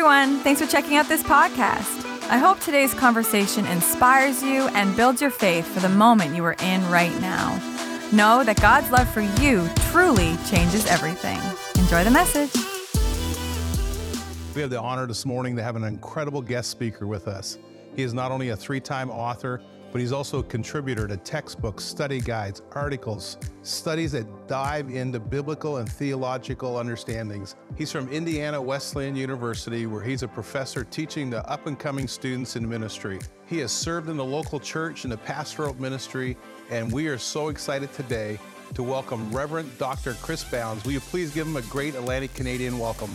everyone. Thanks for checking out this podcast. I hope today's conversation inspires you and builds your faith for the moment you are in right now. Know that God's love for you truly changes everything. Enjoy the message. We have the honor this morning to have an incredible guest speaker with us. He is not only a three-time author, but he's also a contributor to textbooks, study guides, articles, studies that dive into biblical and theological understandings. He's from Indiana Wesleyan University, where he's a professor teaching the up-and-coming students in ministry. He has served in the local church in the pastoral ministry, and we are so excited today to welcome Reverend Dr. Chris Bounds. Will you please give him a great Atlantic Canadian welcome?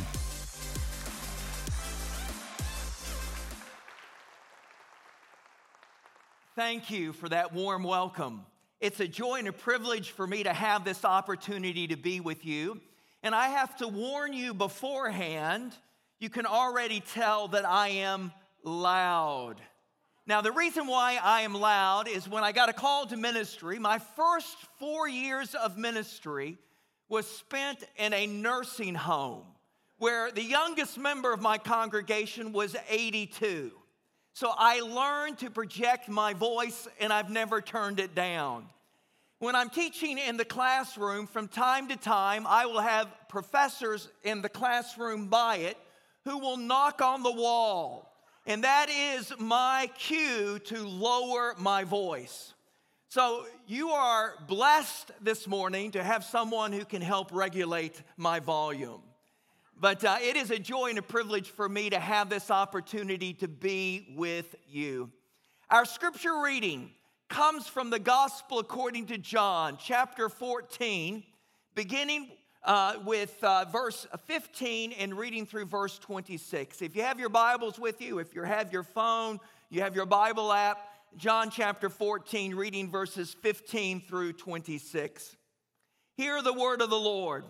Thank you for that warm welcome. It's a joy and a privilege for me to have this opportunity to be with you. And I have to warn you beforehand, you can already tell that I am loud. Now, the reason why I am loud is when I got a call to ministry, my first 4 years of ministry was spent in a nursing home where the youngest member of my congregation was 82. So I learned to project my voice, and I've never turned it down. When I'm teaching in the classroom, from time to time, I will have professors in the classroom by it who will knock on the wall. And that is my cue to lower my voice. So you are blessed this morning to have someone who can help regulate my volume. But it is a joy and a privilege for me to have this opportunity to be with you. Our scripture reading comes from the Gospel according to John, chapter 14, beginning with verse 15 and reading through verse 26. If you have your Bibles with you, if you have your phone, you have your Bible app, John chapter 14, reading verses 15 through 26. Hear the word of the Lord.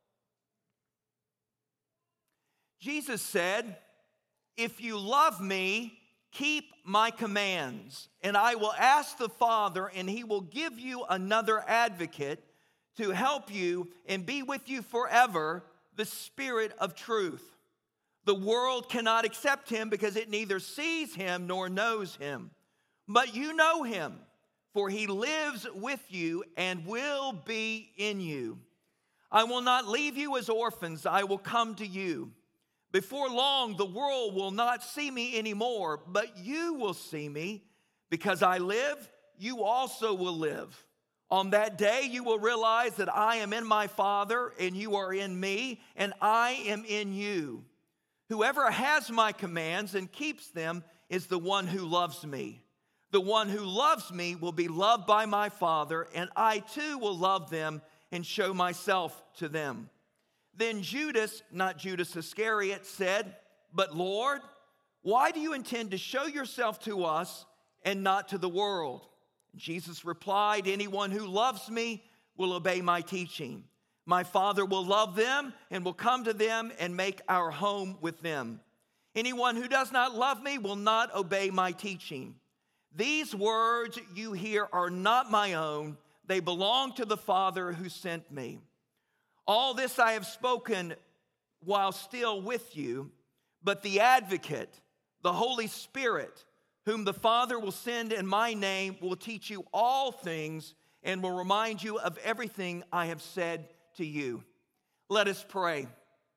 Jesus said, "If you love me, keep my commands, and I will ask the Father, and he will give you another advocate to help you and be with you forever, the Spirit of truth. The world cannot accept him because it neither sees him nor knows him. But you know him, for he lives with you and will be in you. I will not leave you as orphans, I will come to you. Before long, the world will not see me anymore, but you will see me. Because I live, you also will live. On that day, you will realize that I am in my Father, and you are in me, and I am in you. Whoever has my commands and keeps them is the one who loves me. The one who loves me will be loved by my Father, and I too will love them and show myself to them." Then Judas, not Judas Iscariot, said, "But Lord, why do you intend to show yourself to us and not to the world?" Jesus replied, "Anyone who loves me will obey my teaching. My Father will love them and will come to them and make our home with them. Anyone who does not love me will not obey my teaching. These words you hear are not my own. They belong to the Father who sent me. All this I have spoken while still with you, but the Advocate, the Holy Spirit, whom the Father will send in my name, will teach you all things and will remind you of everything I have said to you." Let us pray.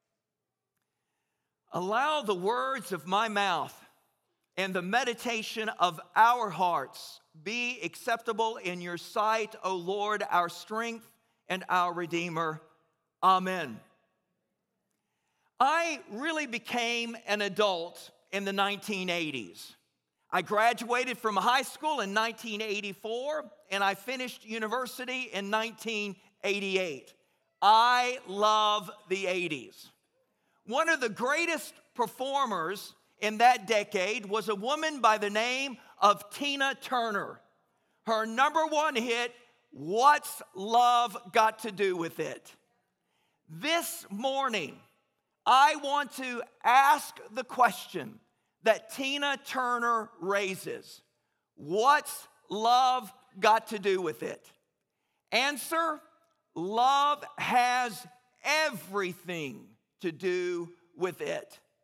Allow the words of my mouth and the meditation of our hearts be acceptable in your sight, O Lord, our strength and our Redeemer. Amen. I really became an adult in the 1980s. I graduated from high school in 1984, and I finished university in 1988. I love the 80s. One of the greatest performers in that decade was a woman by the name of Tina Turner. Her number one hit, "What's Love Got to Do with It?" This morning, I want to ask the question that Tina Turner raises. What's love got to do with it? Answer, love has everything to do with it.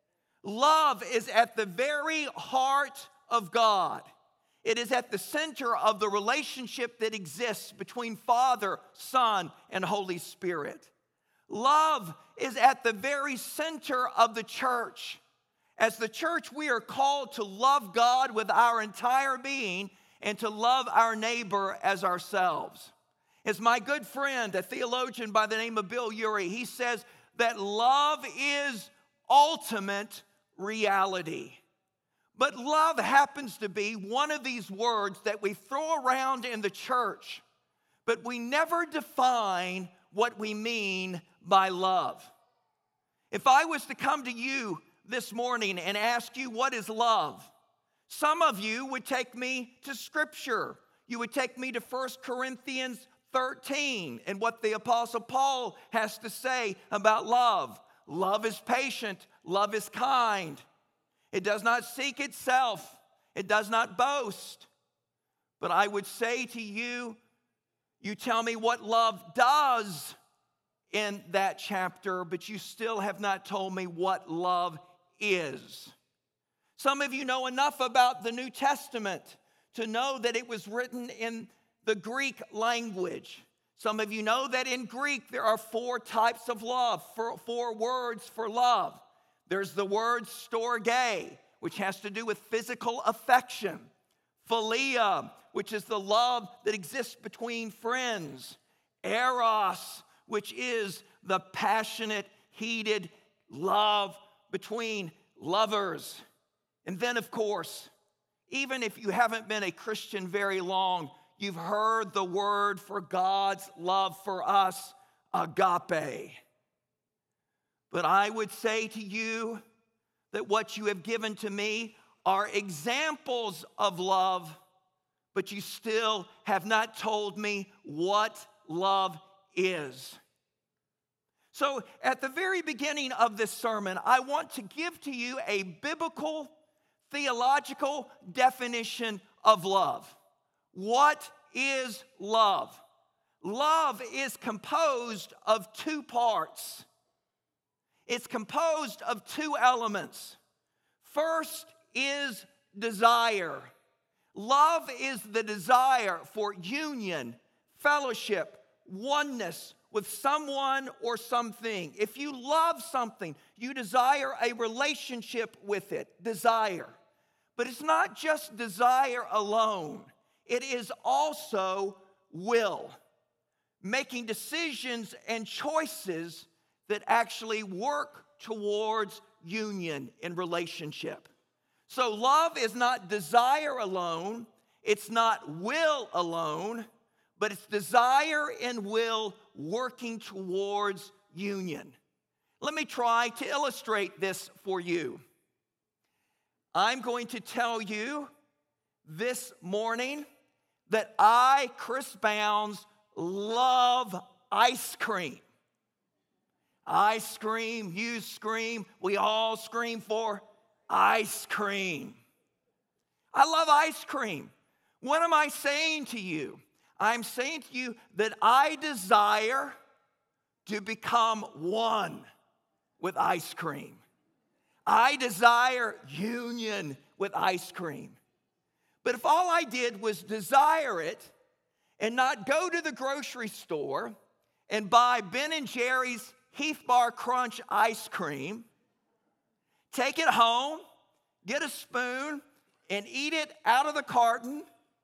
Love is at the very heart of God. It is at the center of the relationship that exists between Father, Son, and Holy Spirit. Love is at the very center of the church. As the church, we are called to love God with our entire being and to love our neighbor as ourselves. As my good friend, a theologian by the name of Bill Urey, he says that love is ultimate reality. But love happens to be one of these words that we throw around in the church, but we never define what we mean by love. If I was to come to you this morning and ask you what is love, some of you would take me to Scripture. You would take me to 1 Corinthians 13 and what the Apostle Paul has to say about love. Love is patient. Love is kind. It does not seek itself. It does not boast. But I would say to you, you tell me what love does in that chapter, but you still have not told me what love is. Some of you know enough about the New Testament to know that it was written in the Greek language. Some of you know that in Greek there are 4 types of love, 4 words for love. There's the word storge, which has to do with physical affection. Philia, which is the love that exists between friends. Eros, which is the passionate, heated love between lovers. And then, of course, even if you haven't been a Christian very long, you've heard the word for God's love for us, agape. But I would say to you that what you have given to me are examples of love, but you still have not told me what love is. So at the very beginning of this sermon, I want to give to you a biblical, theological definition of love. What is love? Love is composed of 2 parts. It's composed of 2 elements. First is desire. Love is the desire for union, fellowship, oneness with someone or something. If you love something, you desire a relationship with it, desire. But it's not just desire alone. It is also will, making decisions and choices that actually work towards union in relationship. So love is not desire alone, it's not will alone, but it's desire and will working towards union. Let me try to illustrate this for you. I'm going to tell you this morning that I, Chris Bounds, love ice cream. I scream, you scream, we all scream for ice cream. I love ice cream. What am I saying to you? I'm saying to you that I desire to become one with ice cream. I desire union with ice cream. But if all I did was desire it and not go to the grocery store and buy Ben & Jerry's Heath Bar Crunch ice cream, take it home, get a spoon, and eat it out of the carton,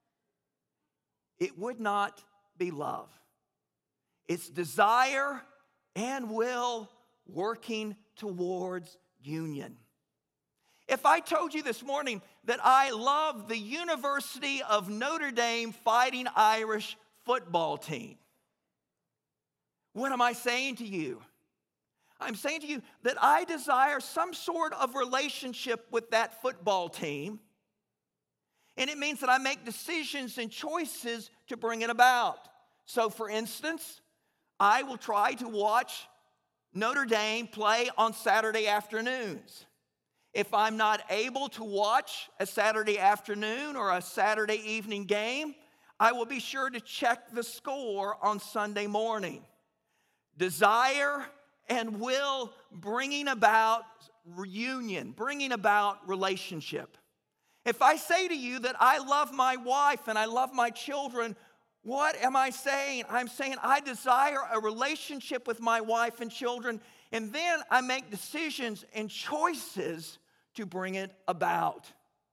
it would not be love. It's desire and will working towards union. If I told you this morning that I love the University of Notre Dame Fighting Irish football team, what am I saying to you? I'm saying to you that I desire some sort of relationship with that football team. And it means that I make decisions and choices to bring it about. So, for instance, I will try to watch Notre Dame play on Saturday afternoons. If I'm not able to watch a Saturday afternoon or a Saturday evening game, I will be sure to check the score on Sunday morning. Desire and will bringing about reunion, bringing about relationship. If I say to you that I love my wife and I love my children, what am I saying? I'm saying I desire a relationship with my wife and children, and then I make decisions and choices to bring it about.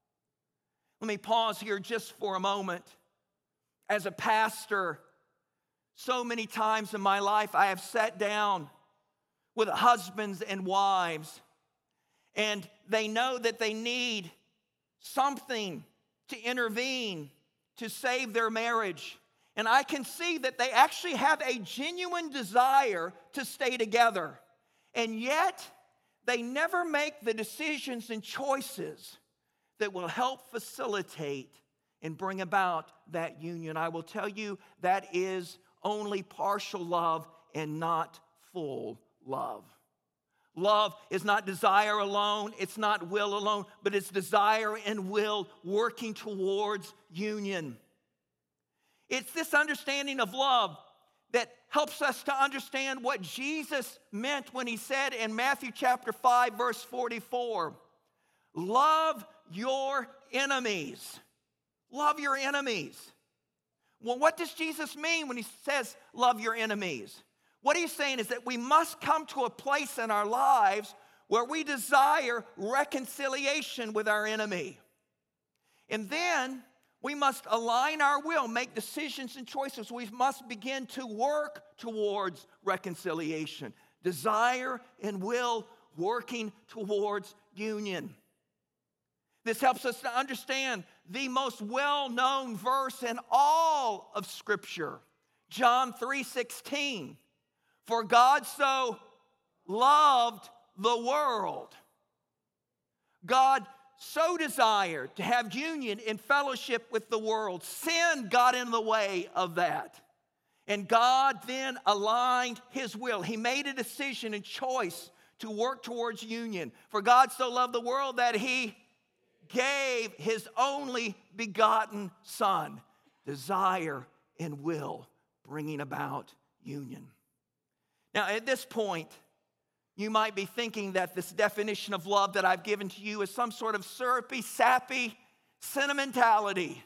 Let me pause here just for a moment. As a pastor, so many times in my life I have sat down with husbands and wives, and they know that they need something to intervene to save their marriage. And I can see that they actually have a genuine desire to stay together. And yet, they never make the decisions and choices that will help facilitate and bring about that union. I will tell you that is only partial love and not full love. Love is not desire alone, it's not will alone, but it's desire and will working towards union. It's this understanding of love that helps us to understand what Jesus meant when he said in Matthew chapter 5, verse 44, love your enemies. Love your enemies. Well, what does Jesus mean when he says love your enemies? What he's saying is that we must come to a place in our lives where we desire reconciliation with our enemy. And then we must align our will, make decisions and choices. We must begin to work towards reconciliation. Desire and will working towards union. This helps us to understand the most well-known verse in all of Scripture, John 3:16. For God so loved the world. God so desired to have union and fellowship with the world. Sin got in the way of that. And God then aligned his will. He made a decision and choice to work towards union. For God so loved the world that he gave his only begotten Son. Desire and will bringing about union. Now, at this point, you might be thinking that this definition of love that I've given to you is some sort of syrupy, sappy sentimentality.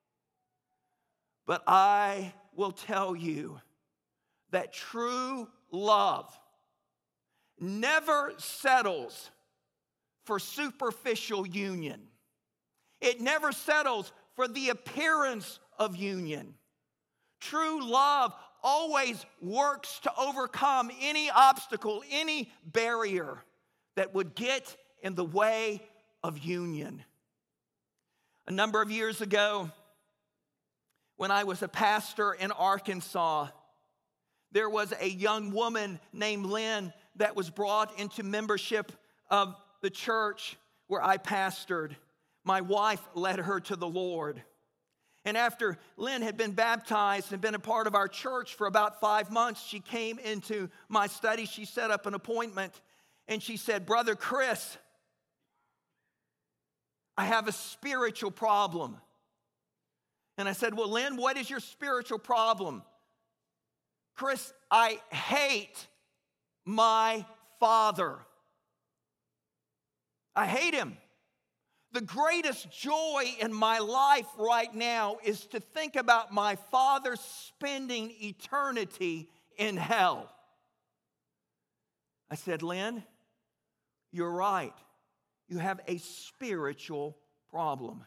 But I will tell you that true love never settles for superficial union. It never settles for the appearance of union. True love always works to overcome any obstacle, any barrier that would get in the way of union. A number of years ago, when I was a pastor in Arkansas, there was a young woman named Lynn that was brought into membership of the church where I pastored. My wife led her to the Lord. And after Lynn had been baptized and been a part of our church for about 5 months, she came into my study. She set up an appointment, and she said, Brother Chris, I have a spiritual problem. And I said, well, Lynn, what is your spiritual problem? Chris, I hate my father. I hate him. The greatest joy in my life right now is to think about my father spending eternity in hell. I said, Lynn, you're right. You have a spiritual problem.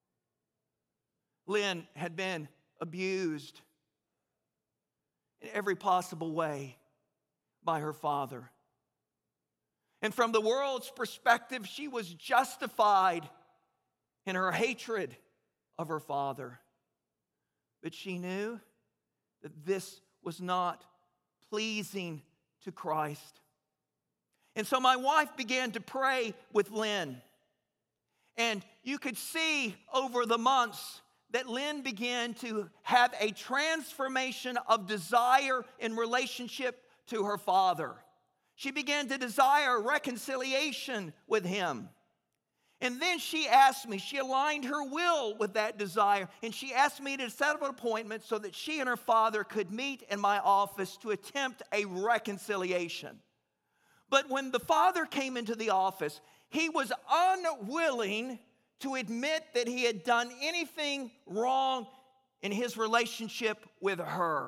Lynn had been abused in every possible way by her father. And from the world's perspective, she was justified in her hatred of her father. But she knew that this was not pleasing to Christ. And so my wife began to pray with Lynn. And you could see over the months that Lynn began to have a transformation of desire in relationship to her father. She began to desire reconciliation with him. And then she asked me, she aligned her will with that desire, and she asked me to set up an appointment so that she and her father could meet in my office to attempt a reconciliation. But when the father came into the office, he was unwilling to admit that he had done anything wrong in his relationship with her.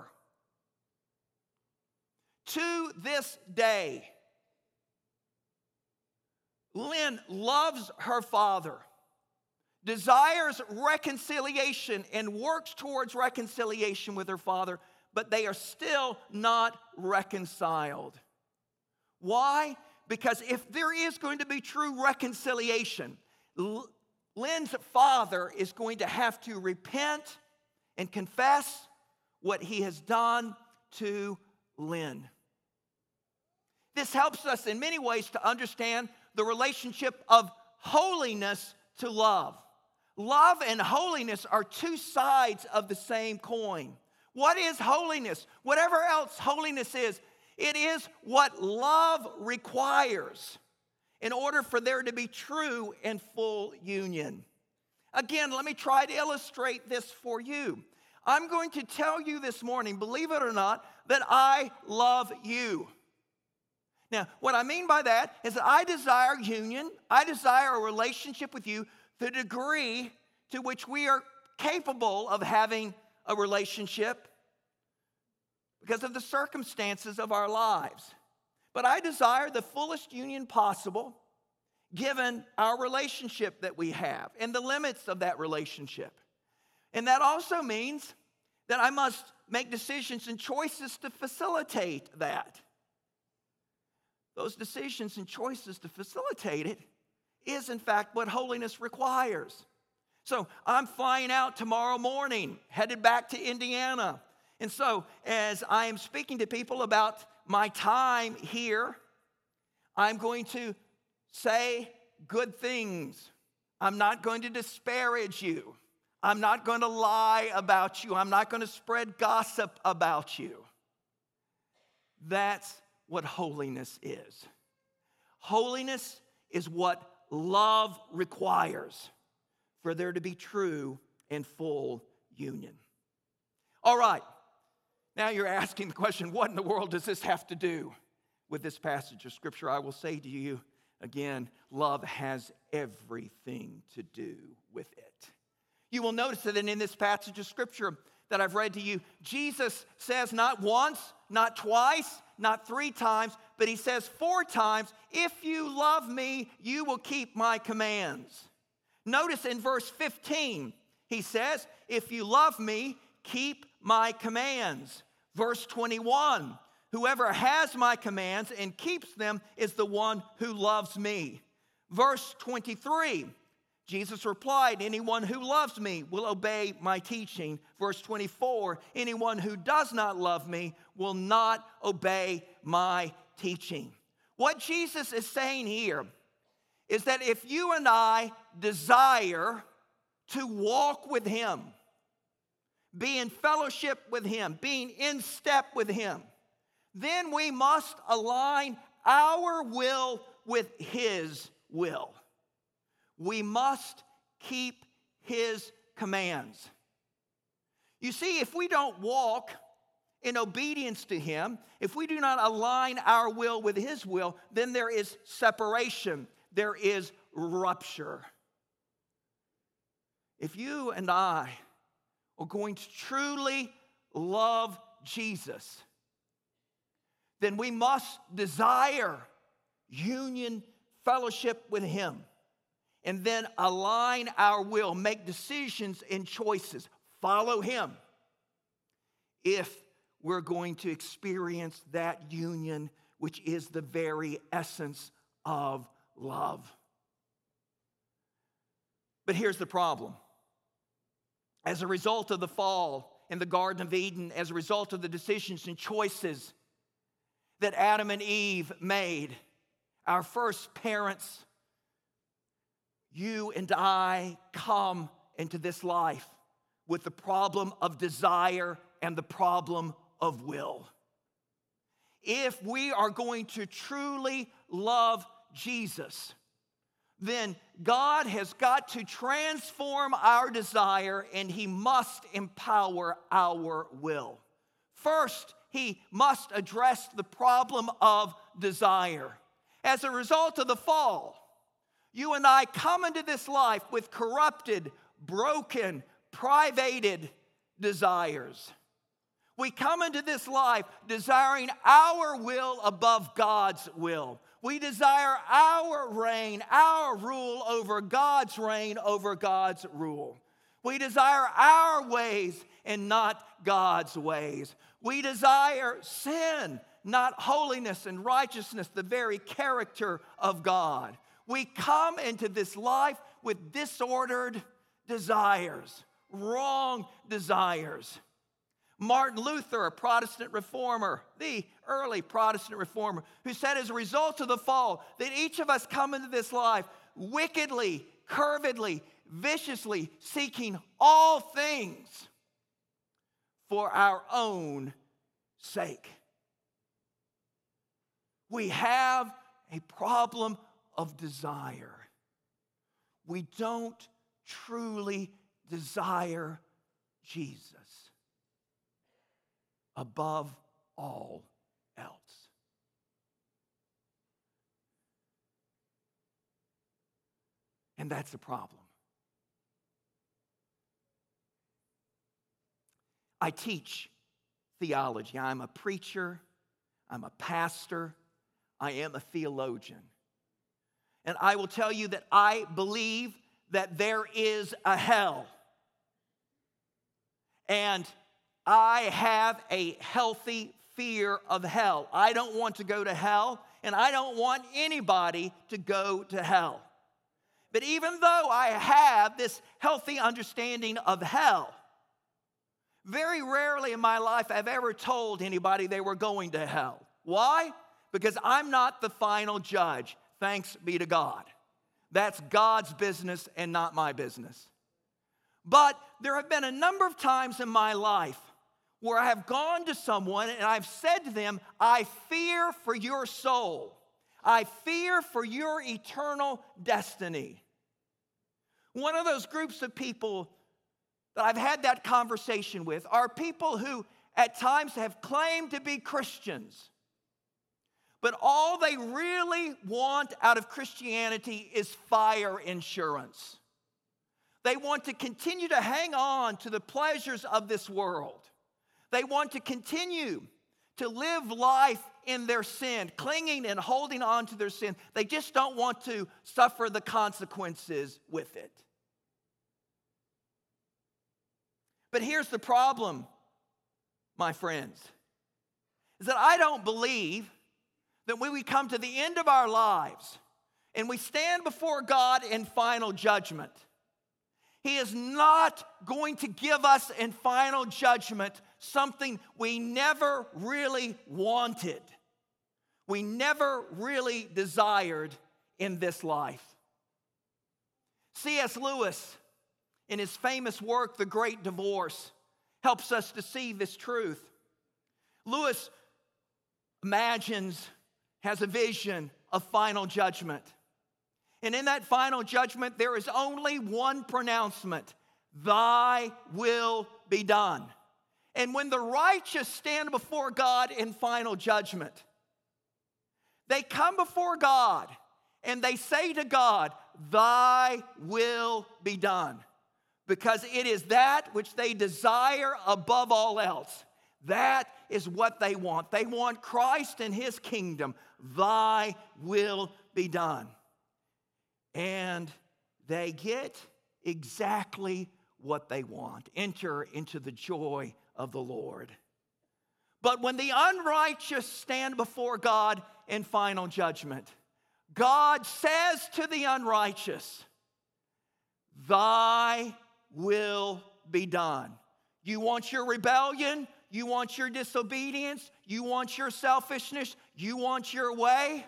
To this day, Lynn loves her father, desires reconciliation, and works towards reconciliation with her father, but they are still not reconciled. Why? Because if there is going to be true reconciliation, Lynn's father is going to have to repent and confess what he has done to Lynn. This helps us in many ways to understand the relationship of holiness to love. Love and holiness are two sides of the same coin. What is holiness? Whatever else holiness is, it is what love requires in order for there to be true and full union. Again, let me try to illustrate this for you. I'm going to tell you this morning, believe it or not, that I love you. Now, what I mean by that is that I desire union. I desire a relationship with you, the degree to which we are capable of having a relationship because of the circumstances of our lives. But I desire the fullest union possible given our relationship that we have and the limits of that relationship. And that also means that I must make decisions and choices to facilitate that. Those decisions and choices to facilitate it is, in fact, what holiness requires. So I'm flying out tomorrow morning, headed back to Indiana. And so as I am speaking to people about my time here, I'm going to say good things. I'm not going to disparage you. I'm not going to lie about you. I'm not going to spread gossip about you. That's what holiness is. Holiness is what love requires for there to be true and full union. All right. Now you're asking the question, what in the world does this have to do with this passage of Scripture? I will say to you again, love has everything to do with it. You will notice that in this passage of Scripture that I've read to you, Jesus says not once, not twice, not 3 times, but he says 4 times, if you love me, you will keep my commands. Notice in verse 15, he says, if you love me, keep my commands. Verse 21, whoever has my commands and keeps them is the one who loves me. Verse 23, Jesus replied, anyone who loves me will obey my teaching. Verse 24, anyone who does not love me will not obey my teaching. What Jesus is saying here is that if you and I desire to walk with him, be in fellowship with him, being in step with him, then we must align our will with his will. We must keep his commands. You see, if we don't walk in obedience to him, if we do not align our will with his will, then there is separation, there is rupture. If you and I are going to truly love Jesus, then we must desire union, fellowship with him, and then align our will, make decisions and choices, follow him, if we're going to experience that union, which is the very essence of love. But here's the problem. As a result of the fall in the Garden of Eden, as a result of the decisions and choices that Adam and Eve made, our first parents, you and I come into this life with the problem of desire and the problem of will. If we are going to truly love Jesus, then God has got to transform our desire and he must empower our will. First, he must address the problem of desire. As a result of the fall, you and I come into this life with corrupted, broken, privated desires. We come into this life desiring our will above God's will. We desire our reign, our rule over God's reign over God's rule. We desire our ways and not God's ways. We desire sin, not holiness and righteousness, the very character of God. We come into this life with disordered desires, wrong desires. Martin Luther, a Protestant reformer, the early Protestant reformer, who said as a result of the fall that each of us come into this life wickedly, curvedly, viciously seeking all things for our own sake. We have a problem of desire. We don't truly desire Jesus above all else. And that's the problem. I teach theology. I'm a preacher. I'm a pastor. I am a theologian. And I will tell you that I believe that there is a hell. And I have a healthy fear of hell. I don't want to go to hell, and I don't want anybody to go to hell. But even though I have this healthy understanding of hell, very rarely in my life I've ever told anybody they were going to hell. Why? Because I'm not the final judge. Thanks be to God. That's God's business and not my business. But there have been a number of times in my life where I have gone to someone and I've said to them, I fear for your soul. I fear for your eternal destiny. One of those groups of people that I've had that conversation with are people who at times have claimed to be Christians, but all they really want out of Christianity is fire insurance. They want to continue to hang on to the pleasures of this world. They want to continue to live life in their sin, clinging and holding on to their sin. They just don't want to suffer the consequences with it. But here's the problem, my friends, is that I don't believe that when we come to the end of our lives and we stand before God in final judgment, He is not going to give us in final judgment something we never really wanted, we never really desired in this life. C.S. Lewis, in his famous work, The Great Divorce, helps us to see this truth. Lewis has a vision of final judgment. And in that final judgment, there is only one pronouncement: Thy will be done. And when the righteous stand before God in final judgment, they come before God and they say to God, Thy will be done. Because it is that which they desire above all else. That is what they want. They want Christ and His kingdom. Thy will be done. And they get exactly what they want. Enter into the joy of the Lord. But when the unrighteous stand before God in final judgment, God says to the unrighteous, Thy will be done. You want your rebellion? You want your disobedience? You want your selfishness? You want your way?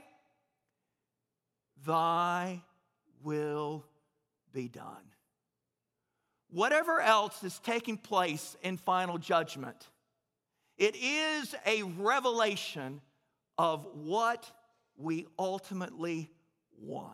Thy will be done. Whatever else is taking place in final judgment, it is a revelation of what we ultimately want.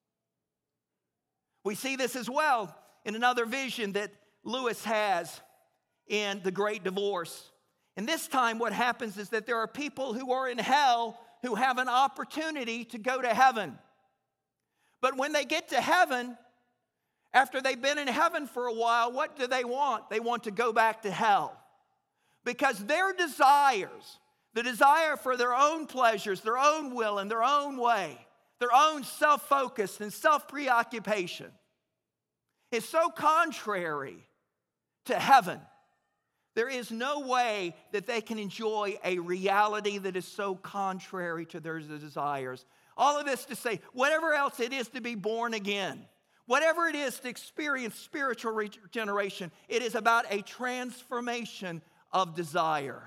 We see this as well in another vision that Lewis has in The Great Divorce. And this time what happens is that there are people who are in hell who have an opportunity to go to heaven. But when they get to heaven, after they've been in heaven for a while, what do they want? They want to go back to hell. Because their desires, the desire for their own pleasures, their own will and their own way, their own self-focus and self-preoccupation is so contrary to heaven. There is no way that they can enjoy a reality that is so contrary to their desires. All of this to say, whatever else it is to be born again, whatever it is to experience spiritual regeneration, it is about a transformation of desire.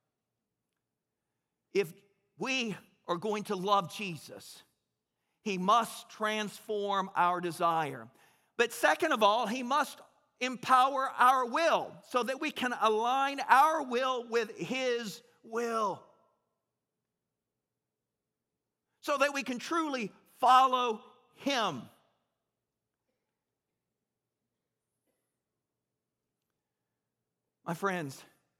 If we are going to love Jesus, He must transform our desire. But second of all, He must empower our will so that we can align our will with His will. So that we can truly follow Him. My friends,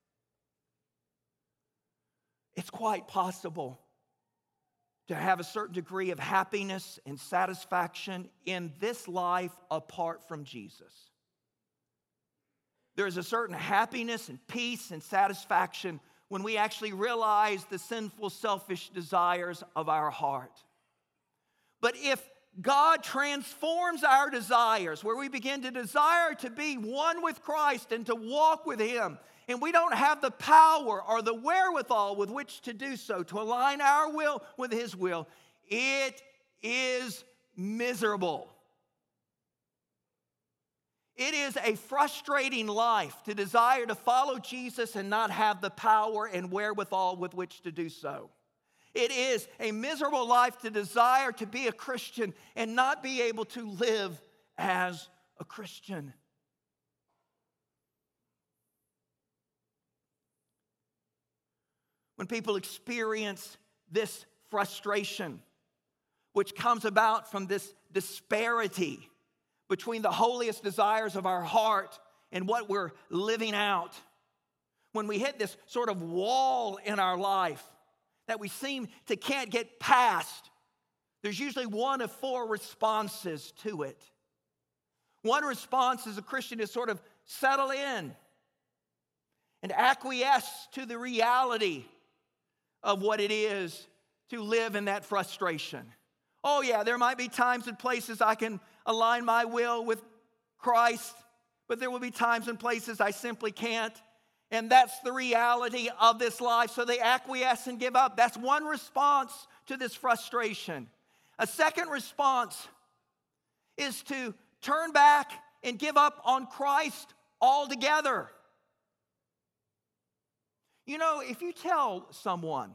it's quite possible to have a certain degree of happiness and satisfaction in this life apart from Jesus. There is a certain happiness and peace and satisfaction when we actually realize the sinful, selfish desires of our heart. But if God transforms our desires, where we begin to desire to be one with Christ and to walk with Him, and we don't have the power or the wherewithal with which to do so, to align our will with His will, it is miserable. It is a frustrating life to desire to follow Jesus and not have the power and wherewithal with which to do so. It is a miserable life to desire to be a Christian and not be able to live as a Christian. When people experience this frustration, which comes about from this disparity between the holiest desires of our heart and what we're living out, when we hit this sort of wall in our life that we seem to can't get past, there's usually one of four responses to it. One response as a Christian is sort of settle in and acquiesce to the reality of what it is to live in that frustration. Oh yeah, there might be times and places I can align my will with Christ, but there will be times and places I simply can't. And that's the reality of this life. So they acquiesce and give up. That's one response to this frustration. A second response is to turn back and give up on Christ altogether. You know, if you tell someone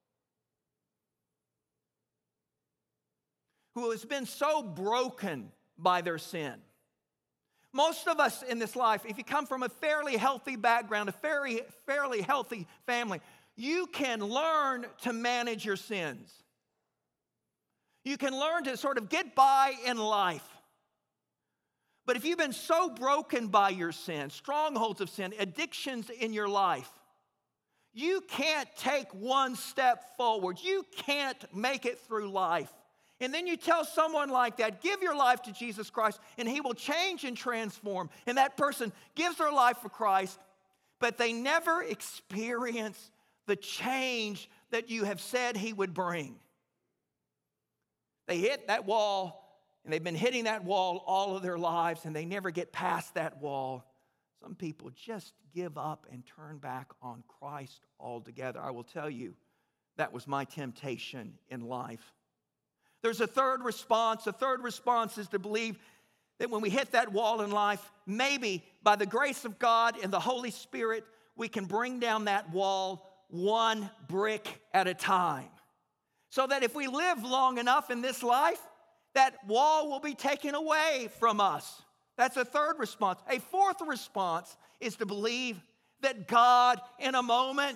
who has been so broken by their sin, most of us in this life, if you come from a fairly healthy background, a fairly healthy family, you can learn to manage your sins. You can learn to sort of get by in life. But if you've been so broken by your sin, strongholds of sin, addictions in your life, you can't take one step forward. You can't make it through life. And then you tell someone like that, give your life to Jesus Christ, and He will change and transform. And that person gives their life for Christ, but they never experience the change that you have said He would bring. They hit that wall, and they've been hitting that wall all of their lives, and they never get past that wall. Some people just give up and turn back on Christ altogether. I will tell you, that was my temptation in life. There's a third response. The third response is to believe that when we hit that wall in life, maybe by the grace of God and the Holy Spirit, we can bring down that wall one brick at a time. So that if we live long enough in this life, that wall will be taken away from us. That's a third response. A fourth response is to believe that God, in a moment,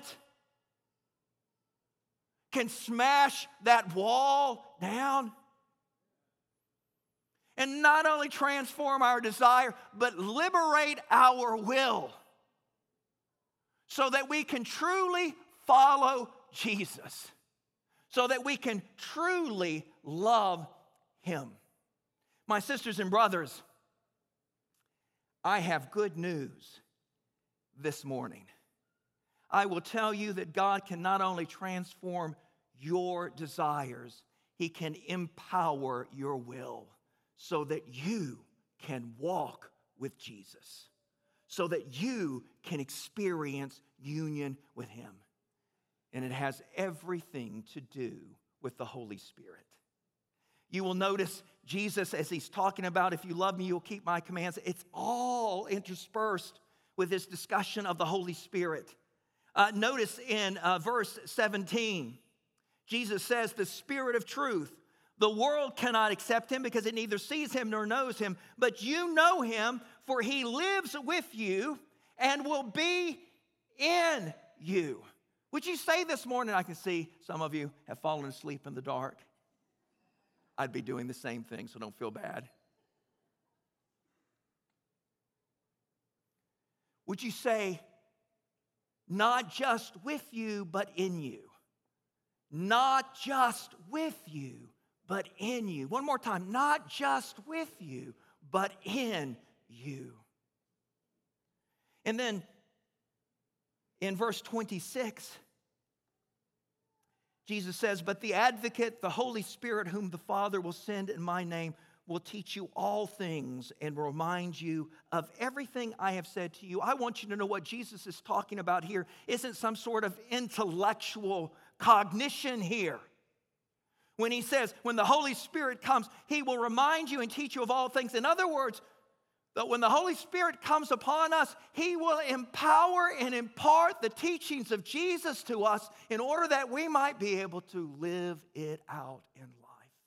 can smash that wall down and not only transform our desire, but liberate our will so that we can truly follow Jesus. so that we can truly love him. My sisters and brothers, I have good news this morning. I will tell you that God can not only transform your desires, he can empower your will so that you can walk with Jesus, so that you can experience union with him. And it has everything to do with the Holy Spirit. You will notice Jesus, as he's talking about, if you love me, you'll keep my commands. It's all interspersed with this discussion of the Holy Spirit. Notice in verse 17, Jesus says, the Spirit of truth. The world cannot accept him because it neither sees him nor knows him, but you know him, for he lives with you and will be in you. Would you say this morning, I can see some of you have fallen asleep in the dark. I'd be doing the same thing, so don't feel bad. Would you say, not just with you, but in you? Not just with you, but in you. One more time, not just with you, but in you. And then in verse 26, Jesus says, but the advocate, the Holy Spirit, whom the Father will send in my name, will teach you all things and remind you of everything I have said to you. I want you to know what Jesus is talking about here isn't some sort of intellectual cognition here. When he says, when the Holy Spirit comes, he will remind you and teach you of all things. In other words, that when the Holy Spirit comes upon us, he will empower and impart the teachings of Jesus to us in order that we might be able to live it out in life.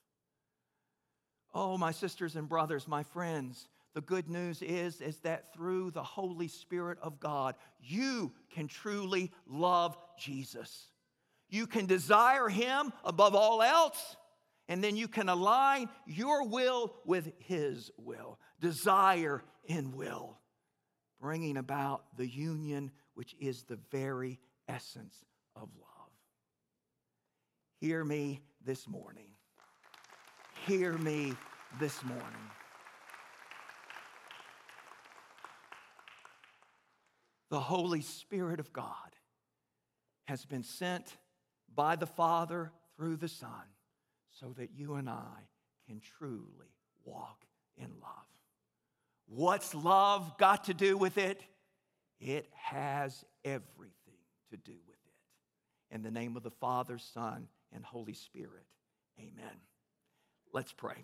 Oh, my sisters and brothers, my friends, the good news is that through the Holy Spirit of God, you can truly love Jesus. You can desire him above all else, and then you can align your will with his will. Desire and will, bringing about the union which is the very essence of love. Hear me this morning. Hear me this morning. The Holy Spirit of God has been sent by the Father through the Son so that you and I can truly walk in love. What's love got to do with it? It has everything to do with it. In the name of the Father, Son, and Holy Spirit, amen. Let's pray.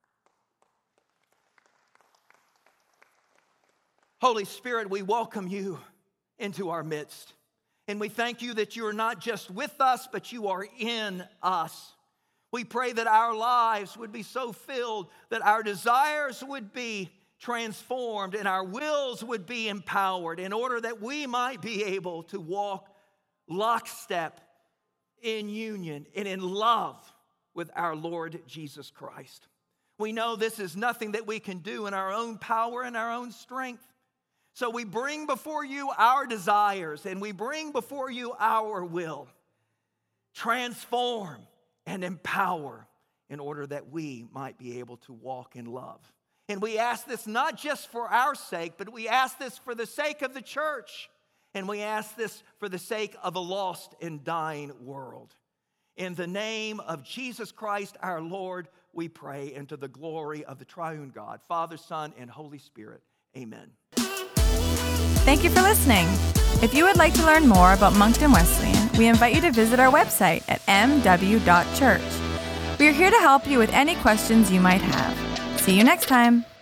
Holy Spirit, we welcome you into our midst. And we thank you that you are not just with us, but you are in us. We pray that our lives would be so filled that our desires would be transformed and our wills would be empowered in order that we might be able to walk lockstep in union and in love with our Lord Jesus Christ. We know this is nothing that we can do in our own power and our own strength. So we bring before you our desires and we bring before you our will. Transform and empower in order that we might be able to walk in love. And we ask this not just for our sake, but we ask this for the sake of the church. And we ask this for the sake of a lost and dying world. In the name of Jesus Christ our Lord, we pray, and to the glory of the triune God, Father, Son, and Holy Spirit. Amen. Thank you for listening. If you would like to learn more about Moncton Wesleyan, we invite you to visit our website at mw.church. We are here to help you with any questions you might have. See you next time.